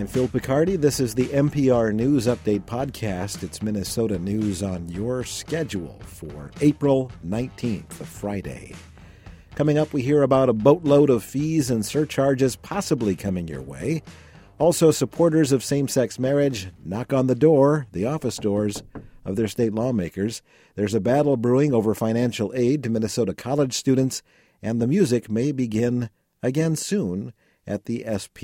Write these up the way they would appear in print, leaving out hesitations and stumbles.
I'm Phil Picardi. This is the NPR News Update podcast. It's Minnesota news on your schedule for April 19th, a Friday. Coming up, we hear about a boatload of fees and surcharges possibly coming your way. Also, supporters of same-sex marriage knock on the door, the office doors, of their state lawmakers. There's a battle brewing over financial aid to Minnesota college students, and the music may begin again soon at the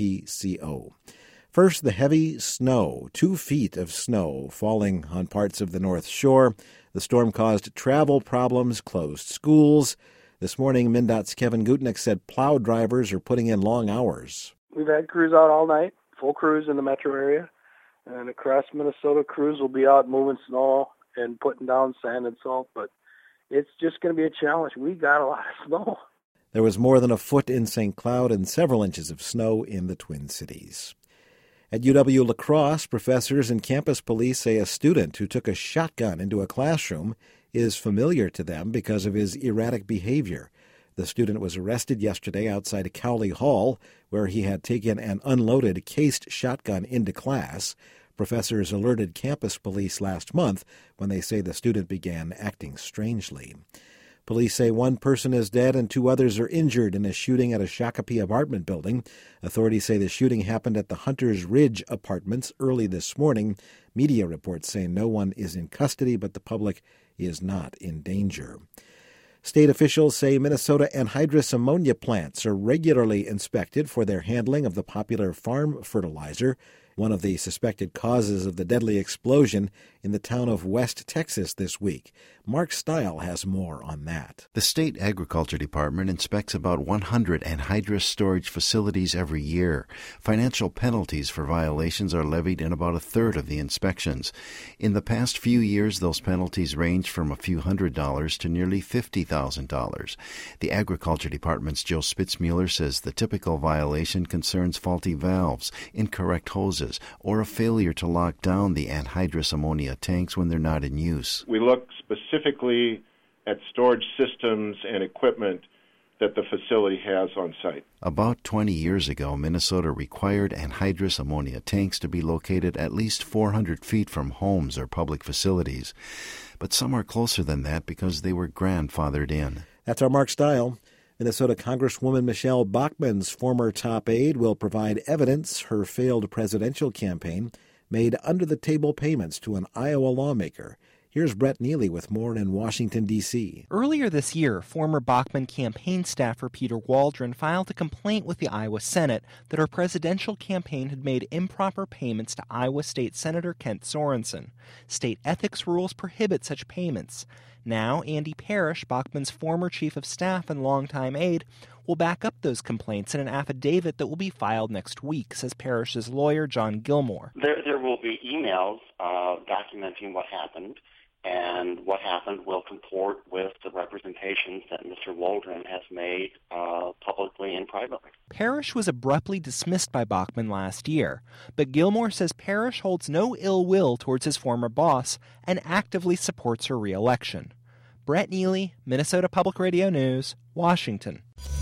SPCO. First, the heavy snow, 2 feet of snow falling on parts of the North Shore. The storm caused travel problems, closed schools. This morning, MnDOT's Kevin Gutnick said plow drivers are putting in long hours. We've had crews out all night, full crews in the metro area. And across Minnesota, crews will be out moving snow and putting down sand and salt. But it's just going to be a challenge. We got a lot of snow. There was more than a foot in St. Cloud and several inches of snow in the Twin Cities. At UW-La Crosse, professors and campus police say a student who took a shotgun into a classroom is familiar to them because of his erratic behavior. The student was arrested yesterday outside Cowley Hall, where he had taken an unloaded cased shotgun into class. Professors alerted campus police last month when they say the student began acting strangely. Police say 1 person is dead and 2 others are injured in a shooting at a Shakopee apartment building. Authorities say the shooting happened at the Hunters Ridge Apartments early this morning. Media reports say no one is in custody, but the public is not in danger. State officials say Minnesota anhydrous ammonia plants are regularly inspected for their handling of the popular farm fertilizer, one of the suspected causes of the deadly explosion in the town of West Texas this week. Mark Stile has more on that. The State Agriculture Department inspects about 100 anhydrous storage facilities every year. Financial penalties for violations are levied in about a third of the inspections. In the past few years, those penalties range from a few $100s to nearly $50,000. The Agriculture Department's Joe Spitzmuller says the typical violation concerns faulty valves, incorrect hoses, or a failure to lock down the anhydrous ammonia tanks when they're not in use. We look specifically at storage systems and equipment that the facility has on site. About 20 years ago, Minnesota required anhydrous ammonia tanks to be located at least 400 feet from homes or public facilities. But some are closer than that because they were grandfathered in. That's our Mark Stile. Minnesota Congresswoman Michelle Bachmann's former top aide will provide evidence her failed presidential campaign made under-the-table payments to an Iowa lawmaker. Here's Brett Neely with more in Washington, D.C. Earlier this year, former Bachmann campaign staffer Peter Waldron filed a complaint with the Iowa Senate that her presidential campaign had made improper payments to Iowa State Senator Kent Sorensen. State ethics rules prohibit such payments. Now, Andy Parrish, Bachmann's former chief of staff and longtime aide, will back up those complaints in an affidavit that will be filed next week, says Parrish's lawyer, John Gilmore. There will be emails documenting what happened, and what happened will comport with the representations that Mr. Waldron has made publicly and privately. Parrish was abruptly dismissed by Bachmann last year, but Gilmore says Parrish holds no ill will towards his former boss and actively supports her re-election. Brett Neely, Minnesota Public Radio News, Washington.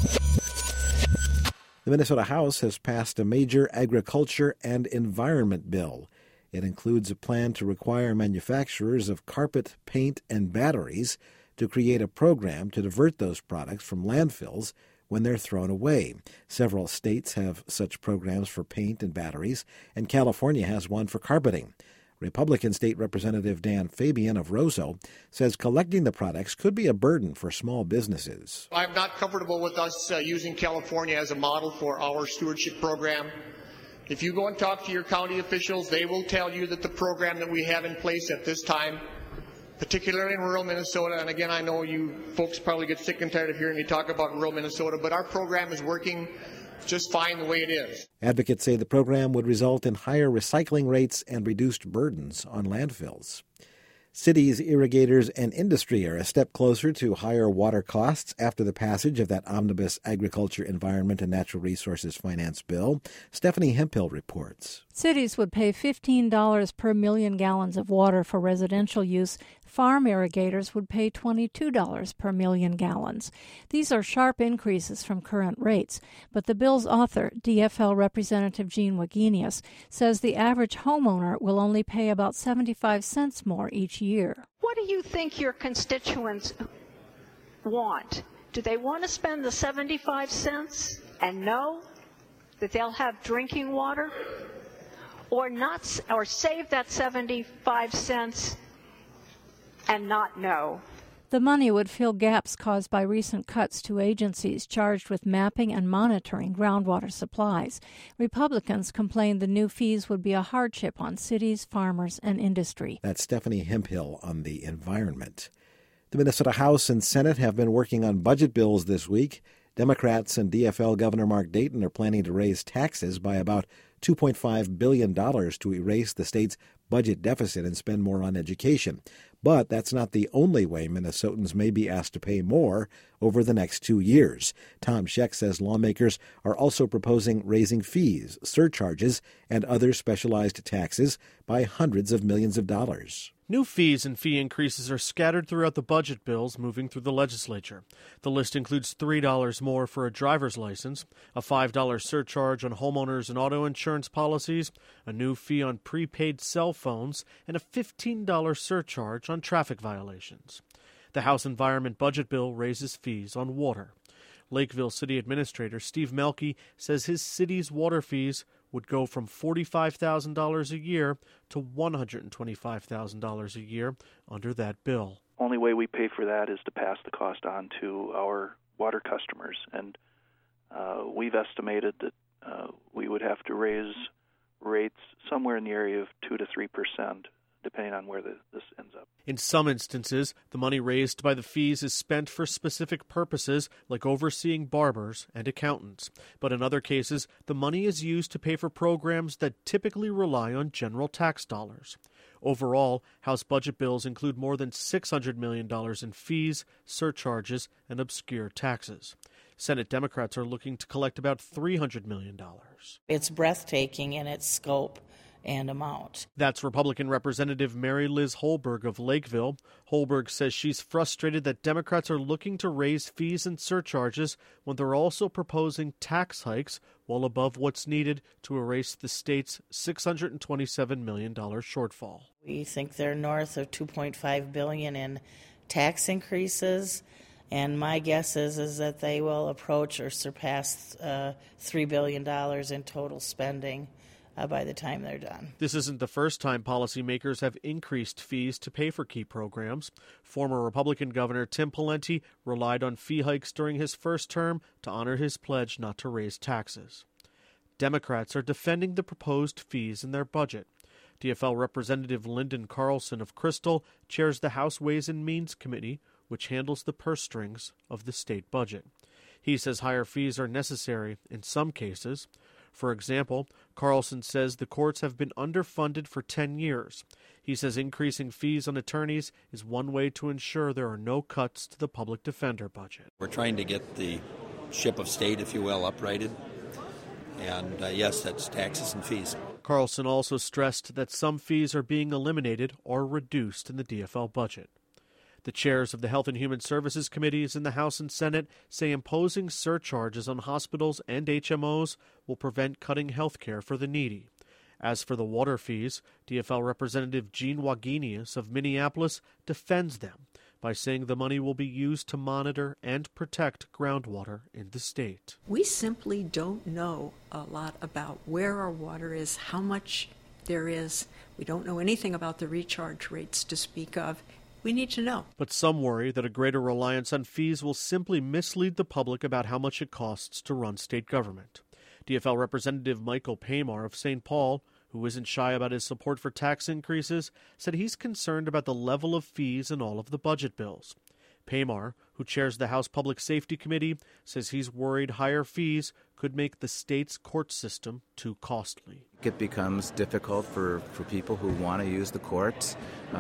The Minnesota House has passed a major agriculture and environment bill. It includes a plan to require manufacturers of carpet, paint, and batteries to create a program to divert those products from landfills when they're thrown away. Several states have such programs for paint and batteries, and California has one for carpeting. Republican State Representative Dan Fabian of Roseau says collecting the products could be a burden for small businesses. I'm not comfortable with us using California as a model for our stewardship program. If you go and talk to your county officials, they will tell you that the program that we have in place at this time, particularly in rural Minnesota, and again, I know you folks probably get sick and tired of hearing me talk about rural Minnesota, but our program is working just fine the way it is. Advocates say the program would result in higher recycling rates and reduced burdens on landfills. Cities, irrigators, and industry are a step closer to higher water costs after the passage of that omnibus Agriculture, Environment, and Natural Resources Finance Bill. Stephanie Hemphill reports. Cities would pay $15 per million gallons of water for residential use. Farm irrigators would pay $22 per million gallons. These are sharp increases from current rates, but the bill's author, DFL Representative Gene Wagenius, says the average homeowner will only pay about 75 cents more each year. What do you think your constituents want? Do they want to spend the 75 cents and know that they'll have drinking water? Or not, or save that 75 cents and not know? The money would fill gaps caused by recent cuts to agencies charged with mapping and monitoring groundwater supplies. Republicans complained the new fees would be a hardship on cities, farmers, and industry. That's Stephanie Hemphill on the environment. The Minnesota House and Senate have been working on budget bills this week. Democrats and DFL Governor Mark Dayton are planning to raise taxes by about $2.5 billion to erase the state's budget deficit and spend more on education. But that's not the only way Minnesotans may be asked to pay more over the next 2 years. Tom Scheck says lawmakers are also proposing raising fees, surcharges, and other specialized taxes by hundreds of millions of dollars. New fees and fee increases are scattered throughout the budget bills moving through the legislature. The list includes $3 more for a driver's license, a $5 surcharge on homeowners and auto insurance policies, a new fee on prepaid cell phones, and a $15 surcharge on traffic violations. The House Environment Budget Bill raises fees on water. Lakeville City Administrator Steve Melke says his city's water fees would go from $45,000 a year to $125,000 a year under that bill. Only way we pay for that is to pass the cost on to our water customers, and we've estimated that we would have to raise rates somewhere in the area of 2 to 3%, depending on where this ends up. In some instances, the money raised by the fees is spent for specific purposes like overseeing barbers and accountants. But in other cases, the money is used to pay for programs that typically rely on general tax dollars. Overall, House budget bills include more than $600 million in fees, surcharges, and obscure taxes. Senate Democrats are looking to collect about $300 million. It's breathtaking in its scope and amount. That's Republican Representative Mary Liz Holberg of Lakeville. Holberg says she's frustrated that Democrats are looking to raise fees and surcharges when they're also proposing tax hikes well above what's needed to erase the state's $627 million shortfall. We think they're north of $2.5 billion in tax increases, and my guess is that they will approach or surpass $3 billion in total spending by the time they're done. This isn't the first time policymakers have increased fees to pay for key programs. Former Republican Governor Tim Pawlenty relied on fee hikes during his first term to honor his pledge not to raise taxes. Democrats are defending the proposed fees in their budget. DFL Representative Lyndon Carlson of Crystal chairs the House Ways and Means Committee, which handles the purse strings of the state budget. He says higher fees are necessary in some cases. For example, Carlson says the courts have been underfunded for 10 years. He says increasing fees on attorneys is one way to ensure there are no cuts to the public defender budget. We're trying to get the ship of state, if you will, uprighted. And yes, that's taxes and fees. Carlson also stressed that some fees are being eliminated or reduced in the DFL budget. The chairs of the Health and Human Services Committees in the House and Senate say imposing surcharges on hospitals and HMOs will prevent cutting health care for the needy. As for the water fees, DFL Representative Gene Wagenius of Minneapolis defends them by saying the money will be used to monitor and protect groundwater in the state. We simply don't know a lot about where our water is, how much there is. We don't know anything about the recharge rates to speak of. We need to know. But some worry that a greater reliance on fees will simply mislead the public about how much it costs to run state government. DFL Representative Michael Paymar of St. Paul, who isn't shy about his support for tax increases, said he's concerned about the level of fees in all of the budget bills. Paymar, who chairs the House Public Safety Committee, says he's worried higher fees could make the state's court system too costly. It becomes difficult for people who want to use the courts,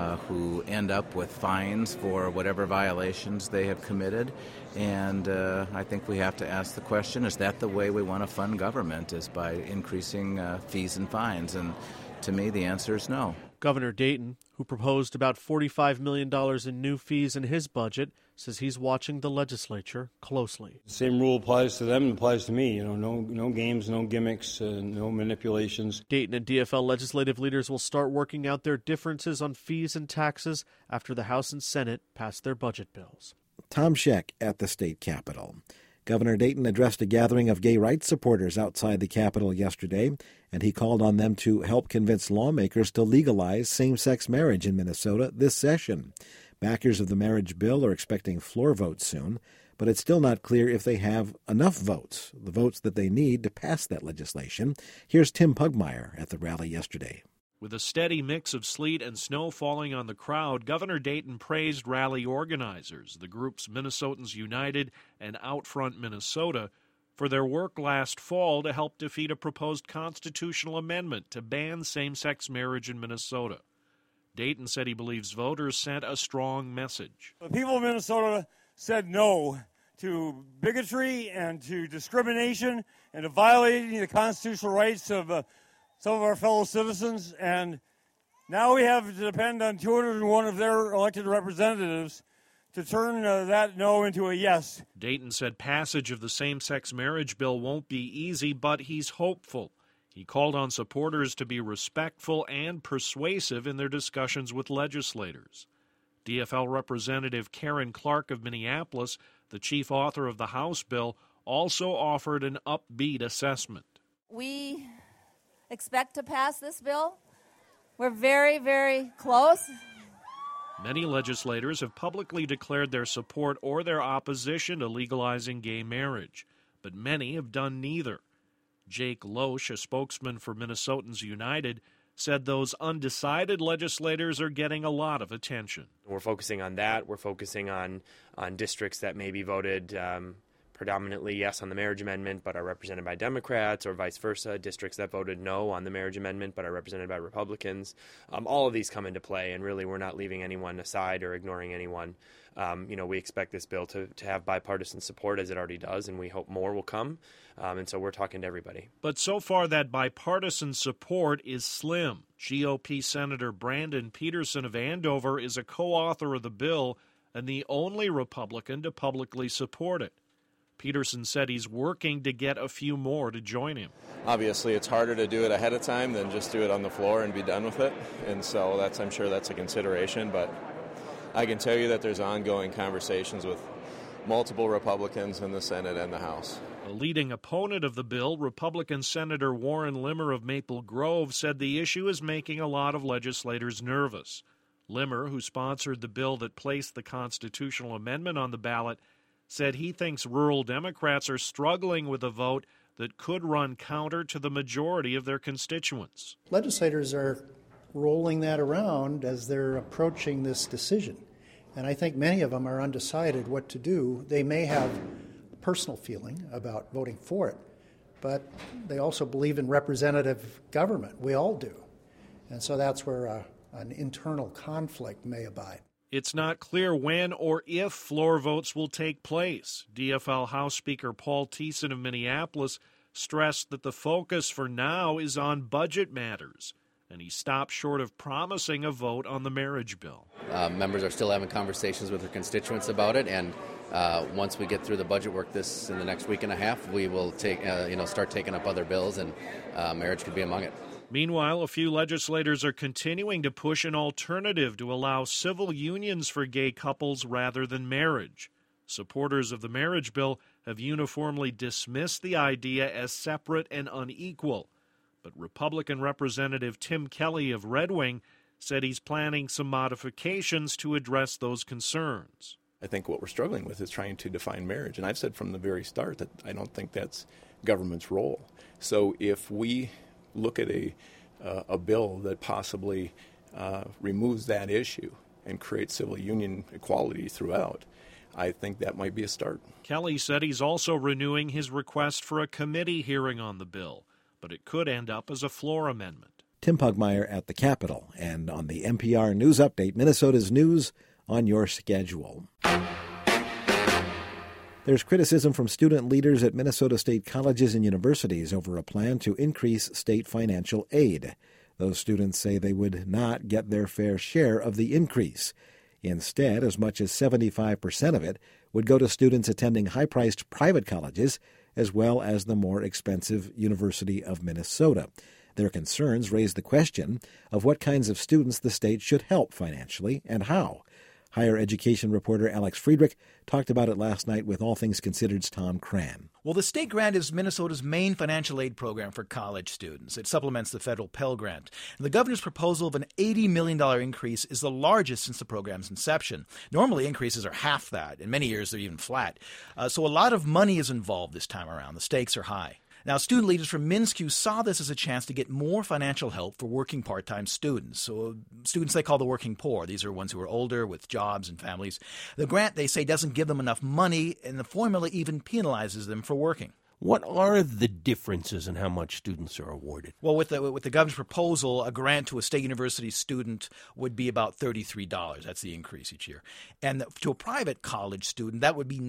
who end up with fines for whatever violations they have committed. And I think we have to ask the question, is that the way we want to fund government, is by increasing fees and fines? And to me, the answer is no. Governor Dayton, who proposed about $45 million in new fees in his budget, says he's watching the legislature closely. The same rule applies to them and applies to me. No games, no gimmicks, no manipulations. Dayton and DFL legislative leaders will start working out their differences on fees and taxes after the House and Senate pass their budget bills. Tom Scheck at the state capitol. Governor Dayton addressed a gathering of gay rights supporters outside the Capitol yesterday, and he called on them to help convince lawmakers to legalize same-sex marriage in Minnesota this session. Backers of the marriage bill are expecting floor votes soon, but it's still not clear if they have enough votes, the votes that they need to pass that legislation. Here's Tim Pugmire at the rally yesterday. With a steady mix of sleet and snow falling on the crowd, Governor Dayton praised rally organizers, the groups Minnesotans United and Outfront Minnesota, for their work last fall to help defeat a proposed constitutional amendment to ban same-sex marriage in Minnesota. Dayton said he believes voters sent a strong message. The people of Minnesota said no to bigotry and to discrimination and to violating the constitutional rights of some of our fellow citizens, and now we have to depend on 201 of their elected representatives to turn that no into a yes. Dayton said passage of the same-sex marriage bill won't be easy, but he's hopeful. He called on supporters to be respectful and persuasive in their discussions with legislators. DFL Representative Karen Clark of Minneapolis, the chief author of the House bill, also offered an upbeat assessment. We expect to pass this bill. We're very, very close. Many legislators have publicly declared their support or their opposition to legalizing gay marriage, but many have done neither. Jake Loesch, a spokesman for Minnesotans United, said those undecided legislators are getting a lot of attention. We're focusing on that. We're focusing on districts that maybe voted predominantly yes on the marriage amendment but are represented by Democrats, or vice versa, districts that voted no on the marriage amendment but are represented by Republicans. All of these come into play, and really we're not leaving anyone aside or ignoring anyone. We expect this bill to have bipartisan support, as it already does, and we hope more will come. And so we're talking to everybody. But so far that bipartisan support is slim. GOP Senator Brandon Peterson of Andover is a co-author of the bill and the only Republican to publicly support it. Peterson said he's working to get a few more to join him. Obviously, it's harder to do it ahead of time than just do it on the floor and be done with it. And so I'm sure that's a consideration. But I can tell you that there's ongoing conversations with multiple Republicans in the Senate and the House. A leading opponent of the bill, Republican Senator Warren Limmer of Maple Grove, said the issue is making a lot of legislators nervous. Limmer, who sponsored the bill that placed the constitutional amendment on the ballot, said he thinks rural Democrats are struggling with a vote that could run counter to the majority of their constituents. Legislators are rolling that around as they're approaching this decision, and I think many of them are undecided what to do. They may have a personal feeling about voting for it, but they also believe in representative government. We all do. And so that's where an internal conflict may abide. It's not clear when or if floor votes will take place. DFL House Speaker Paul Thiessen of Minneapolis stressed that the focus for now is on budget matters, and he stopped short of promising a vote on the marriage bill. Members are still having conversations with their constituents about it, and once we get through the budget work in the next week and a half, we will start taking up other bills, and marriage could be among it. Meanwhile, a few legislators are continuing to push an alternative to allow civil unions for gay couples rather than marriage. Supporters of the marriage bill have uniformly dismissed the idea as separate and unequal. But Republican Representative Tim Kelly of Red Wing said he's planning some modifications to address those concerns. I think what we're struggling with is trying to define marriage. And I've said from the very start that I don't think that's government's role. So if we look at a bill that possibly removes that issue and creates civil union equality throughout, I think that might be a start. Kelly said he's also renewing his request for a committee hearing on the bill, but it could end up as a floor amendment. Tim Pugmire at the Capitol, and on the NPR News Update, Minnesota's news on your schedule. There's criticism from student leaders at Minnesota state colleges and universities over a plan to increase state financial aid. Those students say they would not get their fair share of the increase. Instead, as much as 75% of it would go to students attending high-priced private colleges, as well as the more expensive University of Minnesota. Their concerns raise the question of what kinds of students the state should help financially and how. Higher education reporter Alex Friedrich talked about it last night with All Things Considered's Tom Cran. Well, the state grant is Minnesota's main financial aid program for college students. It supplements the federal Pell Grant. And the governor's proposal of an $80 million increase is the largest since the program's inception. Normally, increases are half that. In many years, they're even flat. So a lot of money is involved this time around. The stakes are high. Now, student leaders from MnSCU saw this as a chance to get more financial help for working part-time students. So students they call the working poor. These are ones who are older with jobs and families. The grant, they say, doesn't give them enough money, and the formula even penalizes them for working. What are the differences in how much students are awarded? Well, with the governor's proposal, a grant to a state university student would be about $33. That's the increase each year. And to a private college student, that would be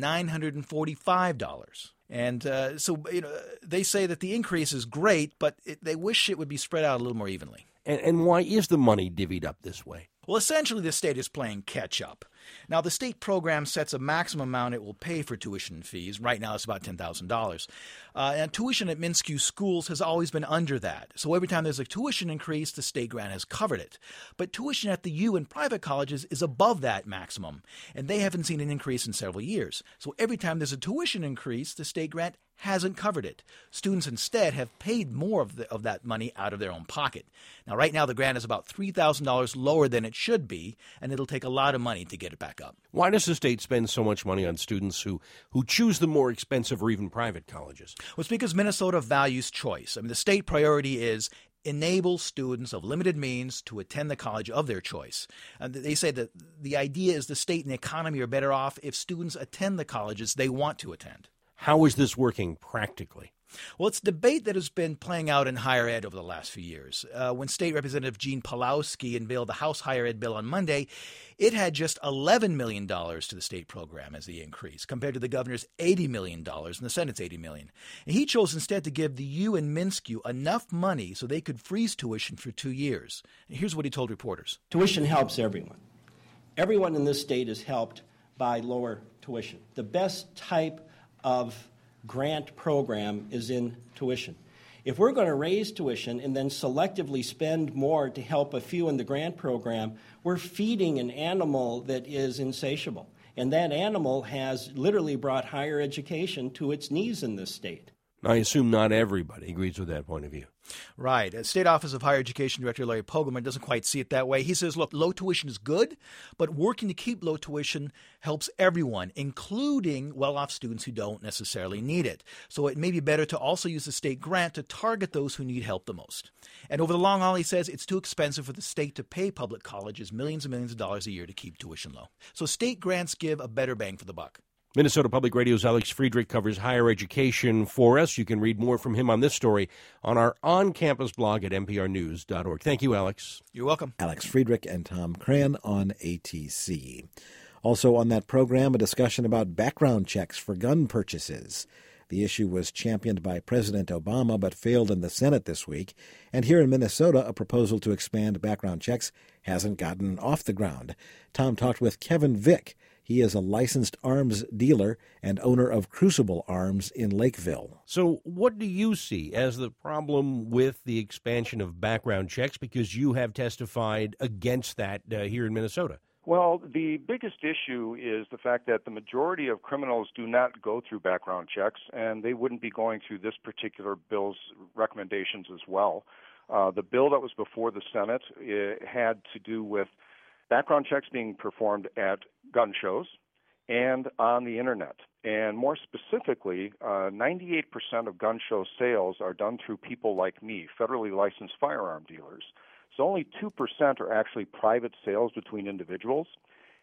$945. And so they say that the increase is great, but they wish it would be spread out a little more evenly. And why is the money divvied up this way? Well, essentially, the state is playing catch-up. Now, the state program sets a maximum amount it will pay for tuition fees. Right now, it's about $10,000. And tuition at MnSCU schools has always been under that. So every time there's a tuition increase, the state grant has covered it. But tuition at the U and private colleges is above that maximum, and they haven't seen an increase in several years. So every time there's a tuition increase, the state grant hasn't covered it. Students instead have paid more of that money out of their own pocket. Now, right now, the grant is about $3,000 lower than it should be, and it'll take a lot of money to get it back up. Why does the state spend so much money on students who choose the more expensive or even private colleges? Well, it's because Minnesota values choice. I mean, the state priority is enable students of limited means to attend the college of their choice. And they say that the idea is the state and the economy are better off if students attend the colleges they want to attend. How is this working practically? Well, it's a debate that has been playing out in higher ed over the last few years. When State Representative Gene Pawlowski unveiled the House Higher Ed bill on Monday, it had just $11 million to the state program as the increase, compared to the governor's $80 million and the Senate's $80 million. And he chose instead to give the U and MnSCU enough money so they could freeze tuition for 2 years. And here's what he told reporters. Tuition helps everyone. Everyone in this state is helped by lower tuition. The best type of grant program is in tuition. If we're going to raise tuition and then selectively spend more to help a few in the grant program, we're feeding an animal that is insatiable. And that animal has literally brought higher education to its knees in this state. I assume not everybody agrees with that point of view. Right. State Office of Higher Education Director Larry Pogleman doesn't quite see it that way. He says, look, low tuition is good, but working to keep low tuition helps everyone, including well-off students who don't necessarily need it. So it may be better to also use the state grant to target those who need help the most. And over the long haul, he says, it's too expensive for the state to pay public colleges millions and millions of dollars a year to keep tuition low. So state grants give a better bang for the buck. Minnesota Public Radio's Alex Friedrich covers higher education for us. You can read more from him on this story on our on-campus blog at nprnews.org. Thank you, Alex. You're welcome. Alex Friedrich and Tom Cran on ATC. Also on that program, a discussion about background checks for gun purchases. The issue was championed by President Obama but failed in the Senate this week. And here in Minnesota, a proposal to expand background checks hasn't gotten off the ground. Tom talked with Kevin Vick. He is a licensed arms dealer and owner of Crucible Arms in Lakeville. So what do you see as the problem with the expansion of background checks? Because you have testified against that here in Minnesota. Well, the biggest issue is the fact that the majority of criminals do not go through background checks, and they wouldn't be going through this particular bill's recommendations as well. The bill that was before the Senate had to do with background checks being performed at gun shows and on the Internet. And more specifically, 98% of gun show sales are done through people like me, federally licensed firearm dealers. So only 2% are actually private sales between individuals.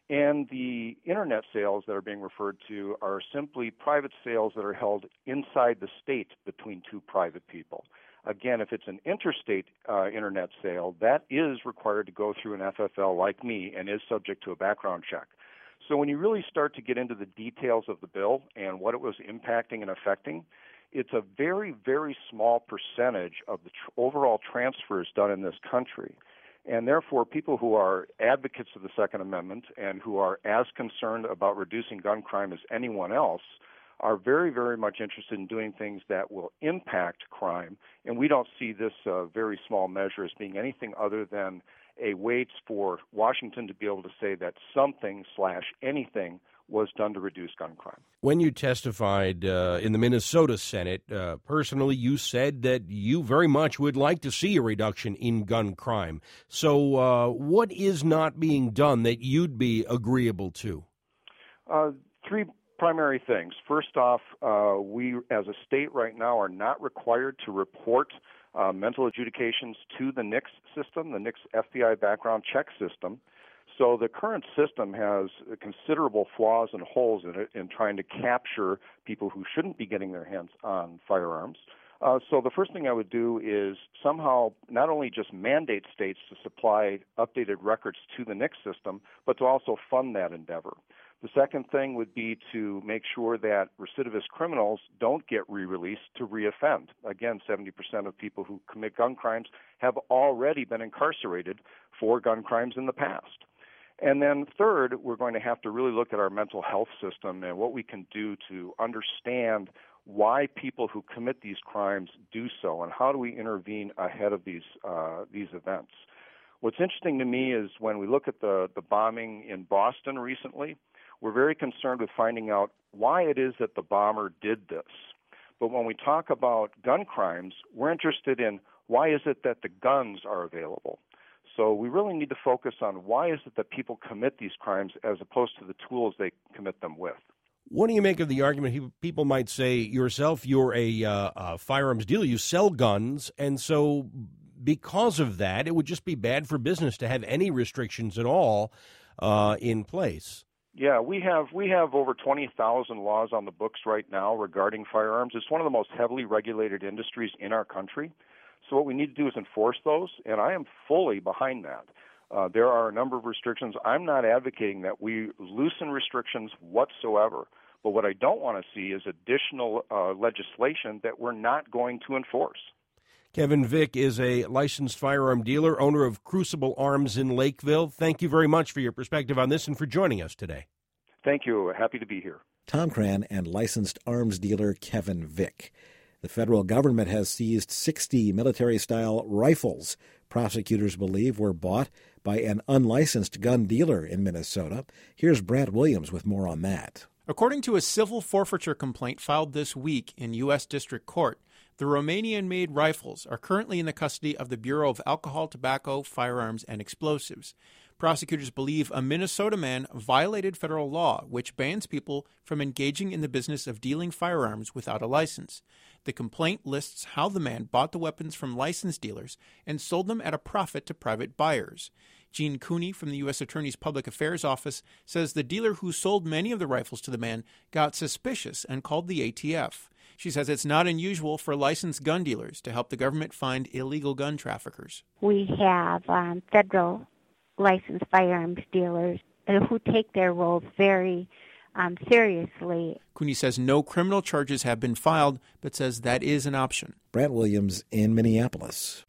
And the internet sales that are being referred to are simply private sales that are held inside the state between two private people. Again, if it's an interstate internet sale, that is required to go through an FFL like me and is subject to a background check. So when you really start to get into the details of the bill and what it was impacting and affecting, it's a very, very small percentage of the overall transfers done in this country. And therefore, people who are advocates of the Second Amendment and who are as concerned about reducing gun crime as anyone else are very, very much interested in doing things that will impact crime. And we don't see this very small measure as being anything other than a way for Washington to be able to say that something/anything was done to reduce gun crime. When you testified in the Minnesota Senate, personally, you said that you very much would like to see a reduction in gun crime. So what is not being done that you'd be agreeable to? Three primary things. First off, we as a state right now are not required to report mental adjudications to the NICS system, the NICS FBI background check system. So the current system has considerable flaws and holes in it in trying to capture people who shouldn't be getting their hands on firearms. So the first thing I would do is somehow not only just mandate states to supply updated records to the NICS system, but to also fund that endeavor. The second thing would be to make sure that recidivist criminals don't get re-released to reoffend. Again, 70% of people who commit gun crimes have already been incarcerated for gun crimes in the past. And then third, we're going to have to really look at our mental health system and what we can do to understand why people who commit these crimes do so and how do we intervene ahead of these events. What's interesting to me is when we look at the bombing in Boston recently, we're very concerned with finding out why it is that the bomber did this. But when we talk about gun crimes, we're interested in why is it that the guns are available. So we really need to focus on why is it that people commit these crimes as opposed to the tools they commit them with. What do you make of the argument? People might say yourself, you're a firearms dealer, you sell guns, and so because of that, it would just be bad for business to have any restrictions at all in place. Yeah, we have over 20,000 laws on the books right now regarding firearms. It's one of the most heavily regulated industries in our country. So what we need to do is enforce those, and I am fully behind that. There are a number of restrictions. I'm not advocating that we loosen restrictions whatsoever, but what I don't want to see is additional legislation that we're not going to enforce. Kevin Vick is a licensed firearm dealer, owner of Crucible Arms in Lakeville. Thank you very much for your perspective on this and for joining us today. Thank you. Happy to be here. Tom Cran and licensed arms dealer Kevin Vick. The federal government has seized 60 military-style rifles prosecutors believe were bought by an unlicensed gun dealer in Minnesota. Here's Brant Williams with more on that. According to a civil forfeiture complaint filed this week in U.S. District Court, the Romanian-made rifles are currently in the custody of the Bureau of Alcohol, Tobacco, Firearms, and Explosives. Prosecutors believe a Minnesota man violated federal law, which bans people from engaging in the business of dealing firearms without a license. The complaint lists how the man bought the weapons from licensed dealers and sold them at a profit to private buyers. Gene Cooney from the U.S. Attorney's Public Affairs Office says the dealer who sold many of the rifles to the man got suspicious and called the ATF. She says it's not unusual for licensed gun dealers to help the government find illegal gun traffickers. We have federal licensed firearms dealers who take their role very seriously. Cooney says no criminal charges have been filed, but says that is an option. Brant Williams in Minneapolis.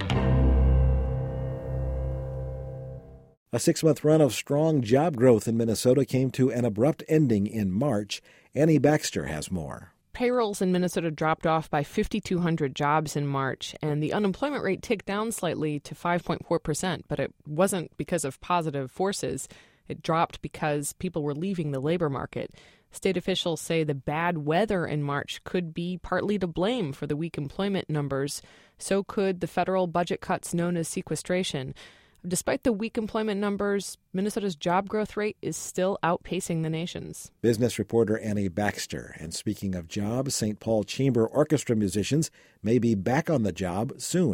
A 6-month run of strong job growth in Minnesota came to an abrupt ending in March. Annie Baxter has more. Payrolls in Minnesota dropped off by 5,200 jobs in March, and the unemployment rate ticked down slightly to 5.4%, but it wasn't because of positive forces. It dropped because people were leaving the labor market. State officials say the bad weather in March could be partly to blame for the weak employment numbers. So could the federal budget cuts known as sequestration. Despite the weak employment numbers, Minnesota's job growth rate is still outpacing the nation's. Business reporter Annie Baxter. And speaking of jobs, St. Paul Chamber Orchestra musicians may be back on the job soon.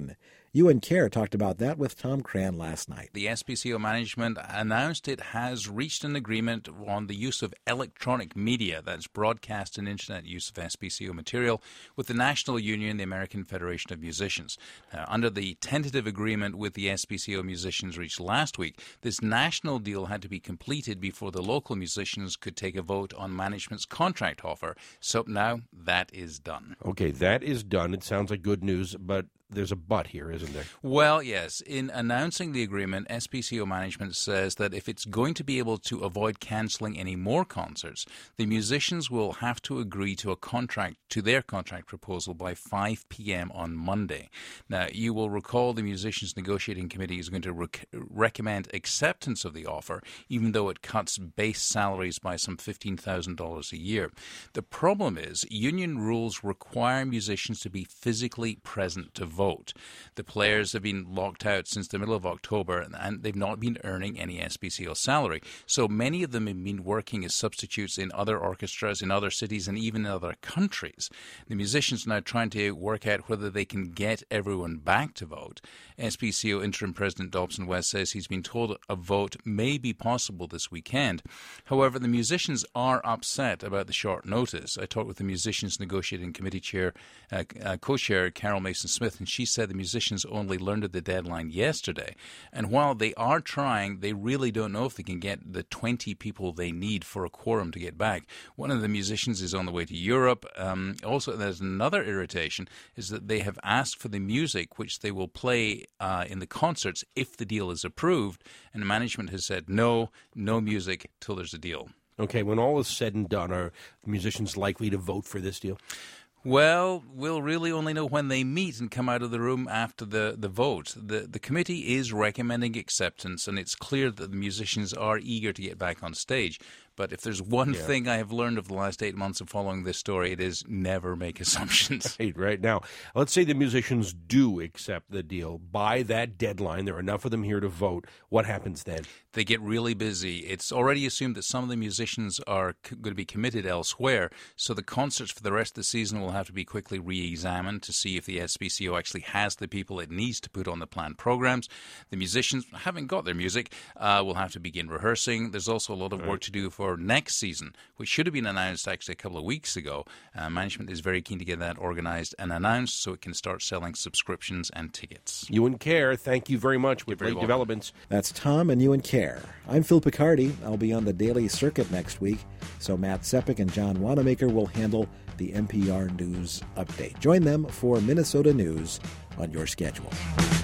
Ewan Kerr talked about that with Tom Cran last night. The SPCO management announced it has reached an agreement on the use of electronic media, that's broadcast and internet use of SPCO material, with the National Union, the American Federation of Musicians. Now, under the tentative agreement with the SPCO musicians reached last week, this national deal had to be completed before the local musicians could take a vote on management's contract offer. So now that is done. Okay, that is done. It sounds like good news, but there's a but here, isn't there? Well, yes. In announcing the agreement, SPCO management says that if it's going to be able to avoid cancelling any more concerts, the musicians will have to agree to their contract proposal by 5 p.m. on Monday. Now, you will recall the Musicians Negotiating Committee is going to recommend acceptance of the offer, even though it cuts base salaries by some $15,000 a year. The problem is union rules require musicians to be physically present to vote. The players have been locked out since the middle of October, and they've not been earning any SPCO salary. So many of them have been working as substitutes in other orchestras, in other cities, and even in other countries. The musicians are now trying to work out whether they can get everyone back to vote. SPCO Interim President Dobson West says he's been told a vote may be possible this weekend. However, the musicians are upset about the short notice. I talked with the Musicians Negotiating Committee Chair, co-chair Carol Mason-Smith, and she said the musicians only learned of the deadline yesterday. And while they are trying, they really don't know if they can get the 20 people they need for a quorum to get back. One of the musicians is on the way to Europe. Also, there's another irritation, is that they have asked for the music, which they will play in the concerts if the deal is approved. And the management has said, no music till there's a deal. Okay, when all is said and done, are musicians likely to vote for this deal? Well, we'll really only know when they meet and come out of the room after the vote. The committee is recommending acceptance, and it's clear that the musicians are eager to get back on stage. But if there's one thing I have learned over the last 8 months of following this story, it is never make assumptions. Right now, let's say the musicians do accept the deal. By that deadline, there are enough of them here to vote. What happens then? They get really busy. It's already assumed that some of the musicians are going to be committed elsewhere, so the concerts for the rest of the season will have to be quickly re-examined to see if the SPCO actually has the people it needs to put on the planned programs. The musicians, having got their music, will have to begin rehearsing. There's also a lot of work to do for next season, which should have been announced actually a couple of weeks ago. Management is very keen to get that organised and announced so it can start selling subscriptions and tickets. Ewan Kerr, thank you very much with late developments. That's Tom and Ewan Kerr. I'm Phil Picardi. I'll be on the Daily Circuit next week, so Matt Sepik and John Wanamaker will handle the NPR News Update. Join them for Minnesota News on your schedule.